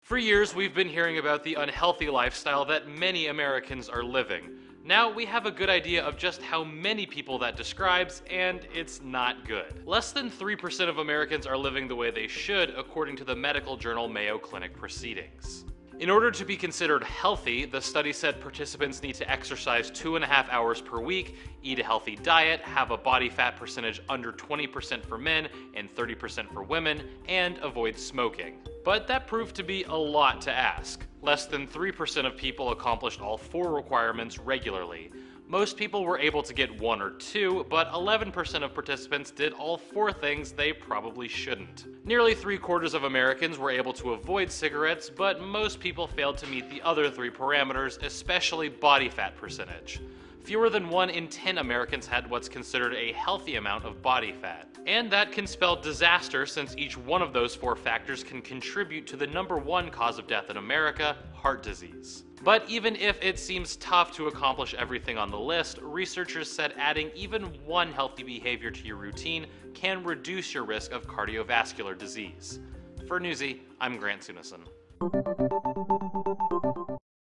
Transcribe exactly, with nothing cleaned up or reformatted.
For years, we've been hearing about the unhealthy lifestyle that many Americans are living. Now we have a good idea of just how many people that describes, and it's not good. Less than three percent of Americans are living the way they should, according to the medical journal Mayo Clinic Proceedings. In order to be considered healthy, the study said participants need to exercise two and a half hours per week, eat a healthy diet, have a body fat percentage under twenty percent for men and thirty percent for women, and avoid smoking. But that proved to be a lot to ask. Less than three percent of people accomplished all four requirements regularly. Most people were able to get one or two, but eleven percent of participants did all four things they probably shouldn't. Nearly three quarters of Americans were able to avoid cigarettes, but most people failed to meet the other three parameters, especially body fat percentage. Fewer than one in ten Americans had what's considered a healthy amount of body fat. And that can spell disaster, since each one of those four factors can contribute to the number one cause of death in America, heart disease. But even if it seems tough to accomplish everything on the list, researchers said adding even one healthy behavior to your routine can reduce your risk of cardiovascular disease. For Newsy, I'm Grant Sunison.